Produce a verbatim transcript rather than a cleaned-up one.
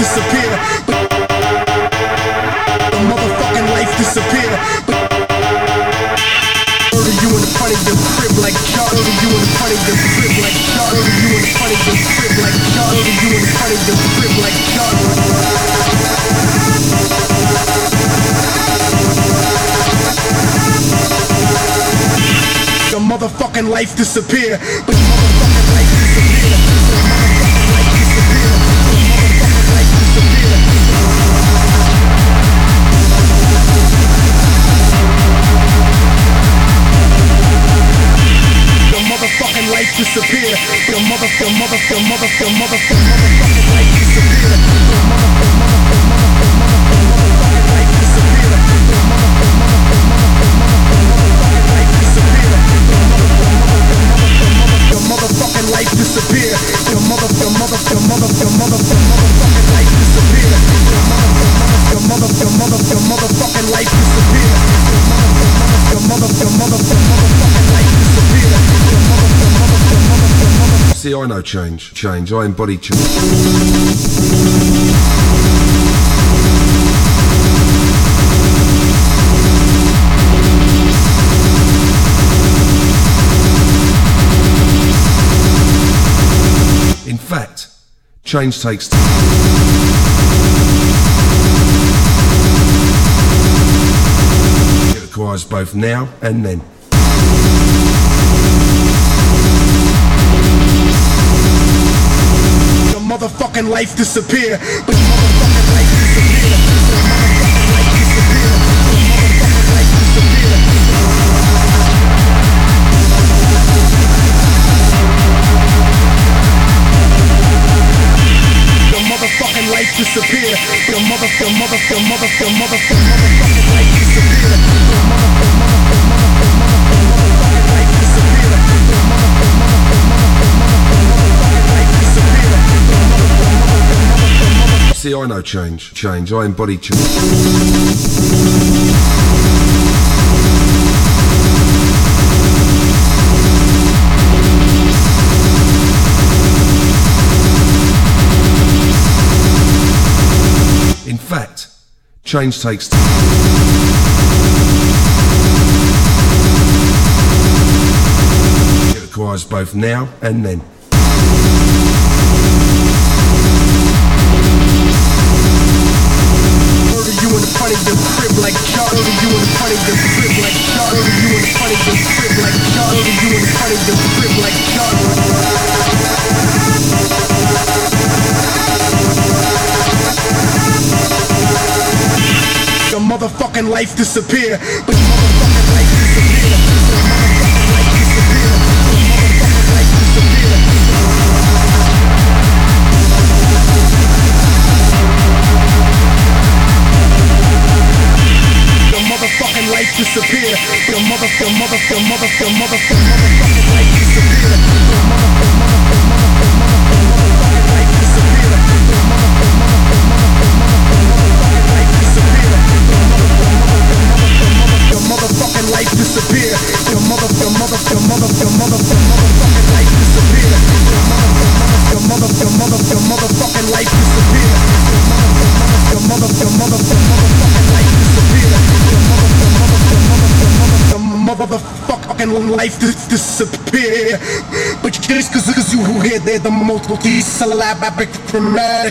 disappear. But the motherfucking life disappear. But murder you in front of your crib like John. Murder you in front of your crib like John. Murder you in front of your crib like John. Murder you in front of your crib like John. The motherfucking life disappear. But the motherfucking life disappear. The motherfucking life disappear. The motherfucking life disappear. The motherfucking life disappear. The mother, the mother, the mother, the mother, the motherfucking life disappear. The mother, the mother, the mother, the mother, the motherfucking life disappear. The mother, the mother, the mother, the motherfucking life disappear. The motherfucking life disappear. The mother, the mother, the mother, the mother, the motherfucking life disappear. The mother, the mother, the motherfucking life disappear. The mother, the mother, the motherfucking life disappear. The mother, the mother, the mother, the mother. See, I know change. Change. I embody change. In fact, change takes time. It requires both now and then. The motherfucking life disappear. But the motherfucking life disappear. The motherfucking life disappear. The motherfucking life disappear. The motherfucking life disappear. The mother, the mother, the mother, the mother, the motherfucking life disappear. The mother, the mother, the mother, the mother, the motherfucking life disappear. The mother, the mother, the mother, the mother, the motherfucking life disappear. The mother, the mother, the mother, the mother. See, I know change. Change. I embody change. In fact, change takes time. It requires both now and then. Murder you in front of your crib like John. Murder you in front of your crib like John. Murder you in front of your crib like John. Murder you in front of your crib like John. The motherfucking life disappear. But the motherfucking life disappear. The motherfucking life disappear. The motherfucking life disappear. The motherfucking life disappear. The mother, the mother, the mother, the mother, the motherfucking life disappear. The mother, the mother, the mother, the mother, the motherfucking life disappear. The mother, the mother, the mother, the mother, the motherfucking life disappear. The motherfucking life disappear. The mother, the mother, the mother, the mother, the motherfucking life disappear. The mother, the mother, the motherfucking life disappear. The mother, the mother, the motherfucking life disappear. The mother, the mother, the mother, the mother, the motherfucking life disappear. But just cause you hear they're the multiple syllabic dramatic